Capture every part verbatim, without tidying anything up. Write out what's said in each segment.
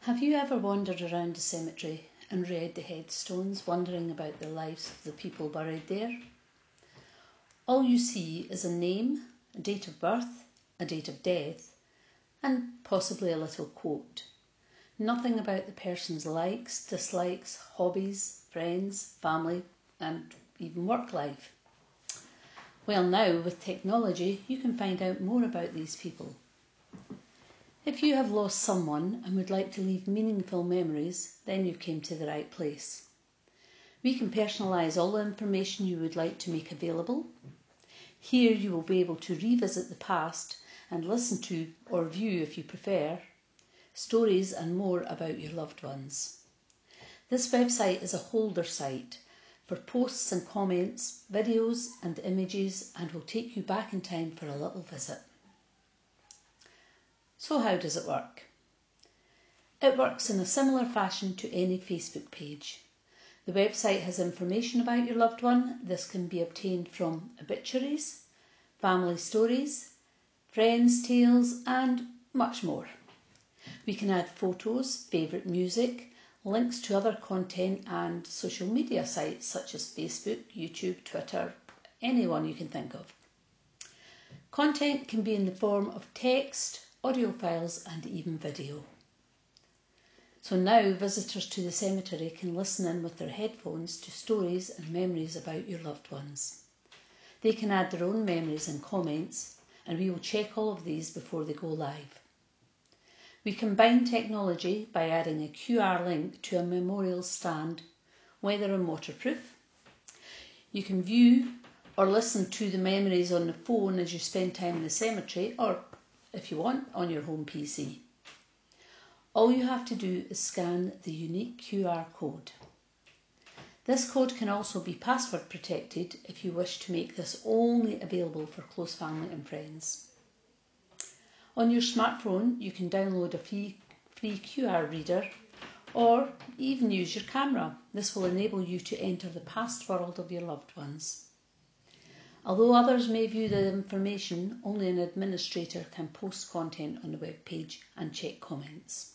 Have you ever wandered around a cemetery and read the headstones, wondering about the lives of the people buried there? All you see is a name, a date of birth, a date of death, and possibly a little quote. Nothing about the person's likes, dislikes, hobbies, friends, family, and even work life. Well, now with technology, you can find out more about these people. If you have lost someone and would like to leave meaningful memories, then you've came to the right place. We can personalise all the information you would like to make available. Here you will be able to revisit the past and listen to, or view if you prefer, stories and more about your loved ones. This website is a holder site for posts and comments, videos and images, and will take you back in time for a little visit. So how does it work? It works in a similar fashion to any Facebook page. The website has information about your loved one. This can be obtained from obituaries, family stories, friends' tales, and much more. We can add photos, favourite music, links to other content and social media sites such as Facebook, YouTube, Twitter, anyone you can think of. Content can be in the form of text, audio files and even video. So now visitors to the cemetery can listen in with their headphones to stories and memories about your loved ones. They can add their own memories and comments, and we will check all of these before they go live. We combine technology by adding a Q R link to a memorial stand, weather and waterproof. You can view or listen to the memories on the phone as you spend time in the cemetery, or if you want, on your home P C. All you have to do is scan the unique Q R code. This code can also be password protected if you wish to make this only available for close family and friends. On your smartphone, you can download a free, free Q R reader or even use your camera. This will enable you to enter the past world of your loved ones. Although others may view the information, only an administrator can post content on the web page and check comments.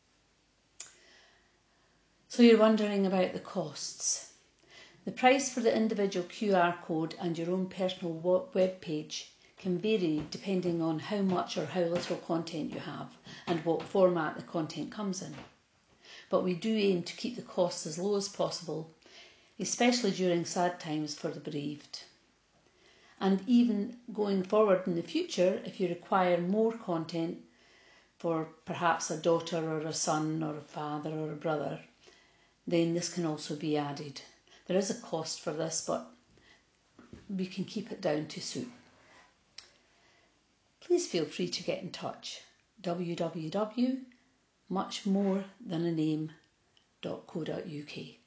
So you're wondering about the costs. The price for the individual Q R code and your own personal web page can vary depending on how much or how little content you have and what format the content comes in. But we do aim to keep the costs as low as possible, especially during sad times for the bereaved. And even going forward in the future, if you require more content for perhaps a daughter or a son or a father or a brother, then this can also be added. There is a cost for this, but we can keep it down to suit. Please feel free to get in touch. w w w dot much more than a name dot co dot u k